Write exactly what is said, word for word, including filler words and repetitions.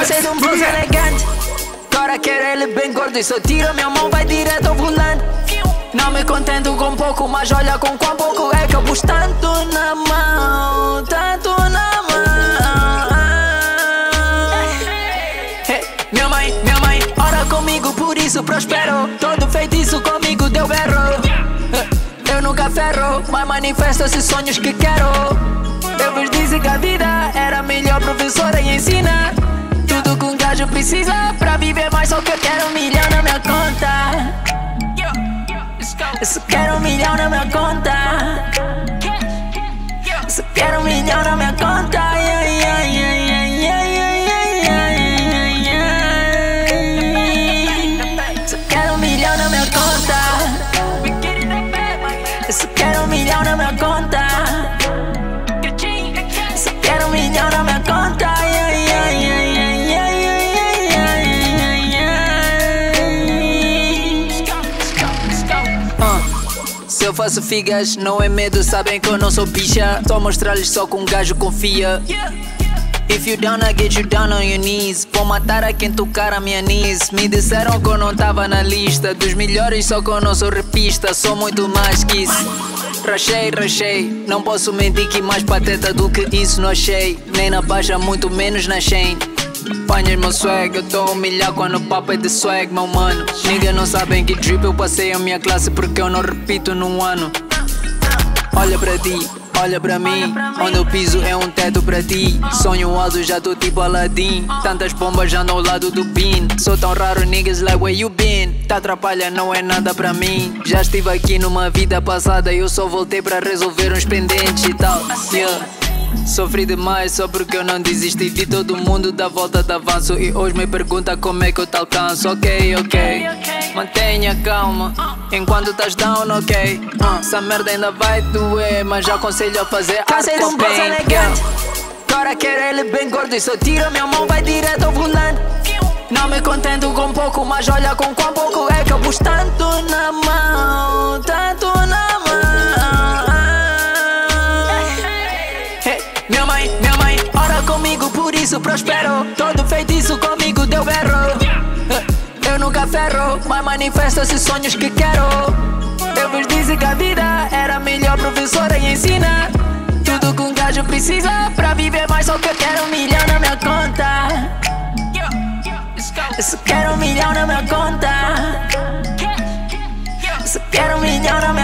Cansei de um blues elegante, agora quero ele bem gordo. E se eu tiro minha mão vai direto ao volante. Não me contento com pouco, mas olha com quão pouco é que eu pus tanto na mão, tanto na mão. Hey, minha mãe, minha mãe, ora comigo, por isso prospero. Todo feitiço comigo deu berro. Eu nunca ferro, mas manifesto esses sonhos que quero. Eu vos disse que a vida era a melhor professora e ensina tudo que um gajo precisa pra viver mais. Só que eu quero um milhão na minha conta. Eu só quero um milhão na minha conta. Eu só quero um milhão na minha conta. Yeah, yeah, yeah, yeah, yeah, yeah, yeah, yeah. Só quero um milhão na minha conta. Eu só quero um milhão na minha conta. Eu só quero um milhão na minha conta. Yeah, yeah, yeah, yeah, yeah, yeah, yeah, yeah. Uh, se eu faço figas, não é medo, sabem que eu não sou bicha. Só mostrar-lhes só que um gajo confia. If you down, I get you down on your knees. Vou matar a quem tocar a minha knees. Me disseram que eu não tava na lista dos melhores, só que eu não sou repista. Sou muito mais que isso. Rachei, rachei, não posso mentir que mais pateta do que isso não achei. Nem na baixa, muito menos na chain. Apanhas meu swag, eu tô a humilhar quando o papo é de swag, meu mano. Niggas não sabem que drip eu passei a minha classe porque eu não repito num ano. Olha pra ti, olha pra mim, onde eu piso é um teto pra ti. Sonho alto, já tô tipo Aladdin. Tantas bombas já ao lado do pin. Sou tão raro, niggas like where you been. Tá atrapalha, não é nada pra mim. Já estive aqui numa vida passada e eu só voltei pra resolver uns pendentes e tal. Yeah. Sofri demais só porque eu não desisti. Vi todo mundo dar volta de avanço e hoje me pergunta como é que eu te alcanço. Ok, ok, mantenha calma enquanto estás down, ok. uh, Essa merda ainda vai doer, mas já aconselho a fazer Cansei de um blues elegante, agora quero ele bem gordo. E se eu tiro minha mão vai direto ao volante. Não me contento com pouco, mas olha com quão pouco é que eu pus tanto na mão, tanto na mão. Hey, minha mãe, minha mãe, ora comigo, por isso prospero. Todo feitiço comigo deu berro. Eu nunca ferro, mas manifesto esses sonhos que quero. Eu vos disse que a vida era a melhor professora e ensina tudo que um gajo precisa pra viver mais. Só que eu quero um milhão na minha conta. Eu só quero um milhão na minha conta. Eu só quero um milhão na minha conta.